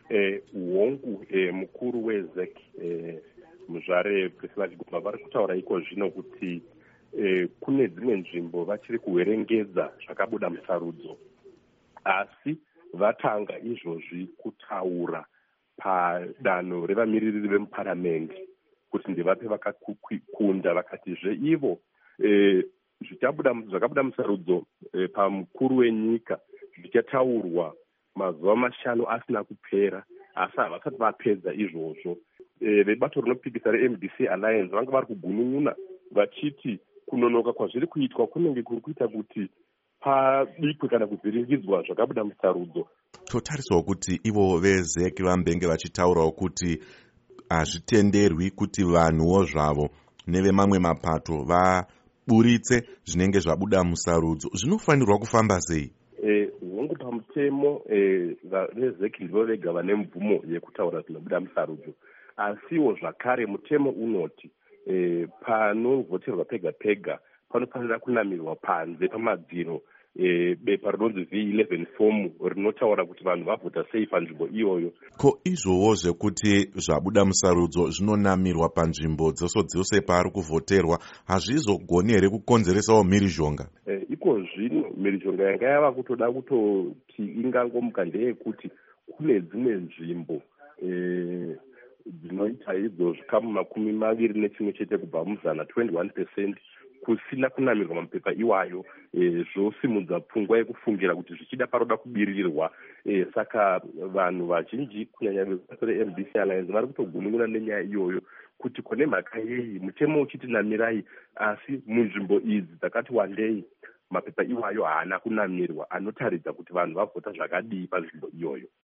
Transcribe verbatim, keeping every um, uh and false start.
eh, Uongu eh, mukuru wezek eh, muzvare Priscilla Chigumba vari kutaura iko zvino kuti eh, kune dzimwe nzvimbo vachiri kuverengedza zvakabuda musarudzo, asi vatanga izvozvi kutaura padanho revamiriri vemuparamende kuti ndivape vakakunda, vakatizve ivo eh, zvakabuda musarudzo eh, pamukuru wenyika zvichataurwa mazuva mashanu asina kupera, asi havasati vapedza izvozvo. E, vebato rinopikisa reM D C Alliance vanga vari kugunun'una vachiti kunonoka kwazviri kuitwa kunenge kuri kuita kuti pabikwe kana kuvhiringidzwa zvakabuda musarudzo. Totarisawo kuti ivo vezeki vambenge vachitaurawo kuti hazvitenderwi kuti vanhuwo zvavo nevemamwe mapato vaburitse zvinenge zvabuda musarudzo. Zvinofanirwa kufamba sei? Hongu e, pamutemo e, vezeki ndivo vega vane mvumo yekutaura zvinobuda musarudzo, asiwo zvakare mutemo unoti e, panovhoterwa pega pega panofanira kunamirwa panze pamadziro e, bepa rinonzi V eleven fomu rinotaura kuti vanhu vavhota sei panzvimbo iyoyo. Ko izvowo zvekuti zvabuda musarudzo zvinonamirwa panzvimbo dzose dzose paari kuvhoterwa hazvizogoni here kukonzeresawo mhirizhonga? E, iko zvino mhirizhonga yanga yava kutoda kutoti ingangomuka ndeyekuti kune dzimwe nzvimbo e, dzinoita idzo zvikamu makumi maviri nechimwe chete kubva muzana twenty-one percent kusina kunamirwa mapepa iwayo, e, zvosimudza pfungwa yekufungira kuti zvichida paroda kubirirwa. E, saka vanhu vazhinji kunyanya vebato reM D C Alliance vari kutogunun'una nenyaya iyoyo kuti kone mhaka yei mutemo uchiti namirai, asi munzvimbo idzi dzakati wandei mapepa iwayo haana kunamirwa anotaridza kuti vanhu vavhota zvakadii panzvimbo iyoyo.